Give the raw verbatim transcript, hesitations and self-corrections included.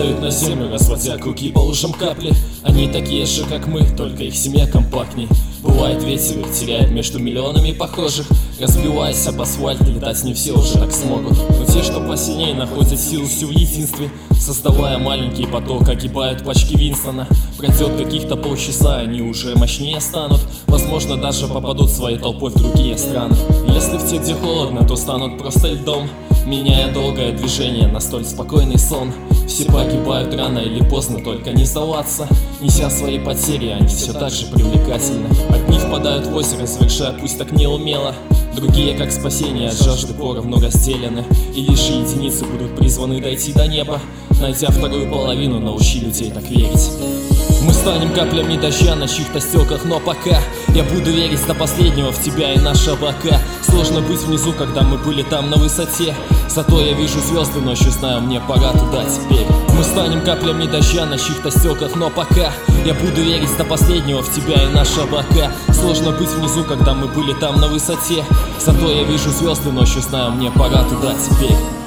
падают на землю, разводя круги по лужам капли. Они такие же, как мы, только их семья компактней. Бывает ветер, их теряет между миллионами похожих. Разбиваясь об асфальт, летать не все уже так смогут. Но те, что посильнее, находят силу всю в единстве. Создавая маленький поток, огибают пачки Винстона. Пройдет каких-то полчаса, они уже мощнее станут. Возможно, даже попадут своей толпой в другие страны. Если в те, где холодно, то станут просто льдом, меняя долгое движение на столь спокойный сон. Все погибают рано или поздно, только не сдаваться. Неся свои потери, они все так же привлекательны. Одни впадают в озеро, совершая пусть так неумело. Другие, как спасение, от жажды поровну разделены. И лишь единицы будут призваны дойти до неба. Найдя вторую половину, научи людей так верить. Мы станем каплями дождя на чьих-то стеках, но пока я буду верить до последнего в тебя и наши облака. Сложно быть внизу, когда мы были там на высоте. Зато я вижу звезды ночью, знаю, мне пора туда теперь. Мы станем каплями дождя на чьих-то стеках, но пока я буду верить до последнего в тебя и наши облака. Сложно быть внизу, когда мы были там на высоте. Зато я вижу звезды ночью, знаю, мне пора туда теперь.